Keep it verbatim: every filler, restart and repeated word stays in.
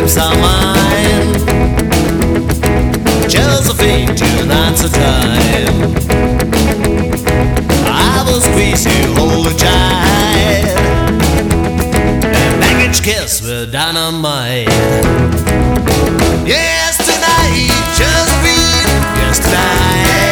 lips are mine. Josephine, tonight's the time. I will squeeze you, hold you tight, and package kiss with dynamite. Yes, tonight, Josephine, yes, tonight.